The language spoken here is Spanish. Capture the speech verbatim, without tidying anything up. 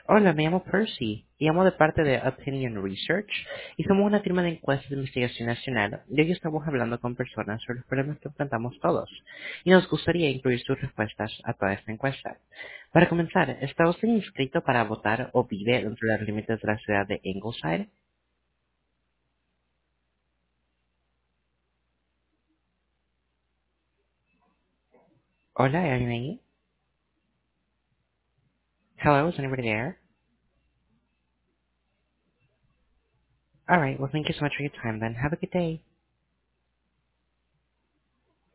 Hola, me llamo Percy. Llamo de parte de Opinion Research y somos una firma de encuestas de investigación nacional y hoy estamos hablando con personas sobre los problemas que enfrentamos todos y nos gustaría incluir sus respuestas a toda esta encuesta. Para comenzar, ¿está usted inscrito para votar o vive dentro de los límites de la ciudad de Ingleside? Hola, ¿hay alguien ahí? Hello, is anybody there? Alright, well thank you so much for your time then. Have a good day.